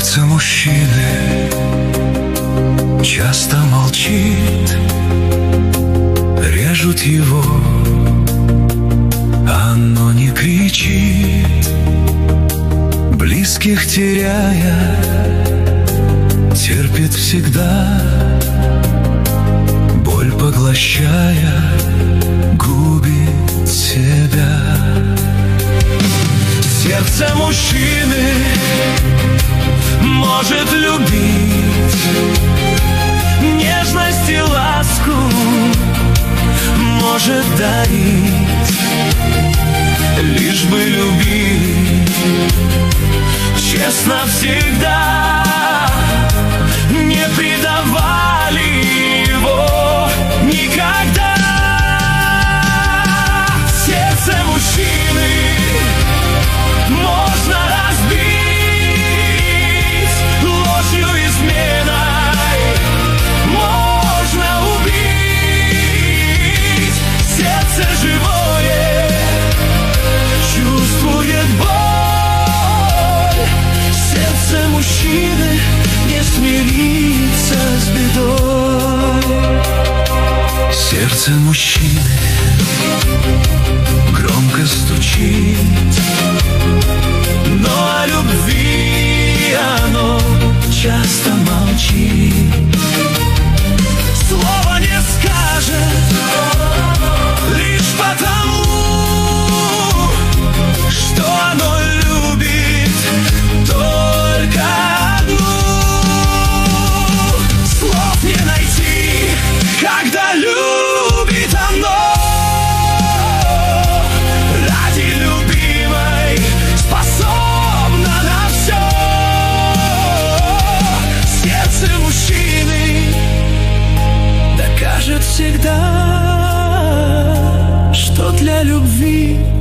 Сердце мужчины часто молчит, режут его, оно не кричит, близких теряя, терпит всегда, боль поглощая, губит себя. Сердце мужчины может любить, нежность и ласку может дарить, лишь бы любили честно всегда, не предавали его никогда. Сердце мужчины можно разбить ложью, изменой, можно убить. Сердце живое чувствует боль, сердце мужчины не смирится с бедой. Сердце мужчины громко стучит, но о любви оно часто молчит. Слова не скажет лишь потому, что оно любит только одну. Слов не найти, когда любит оно. Всегда, что для любви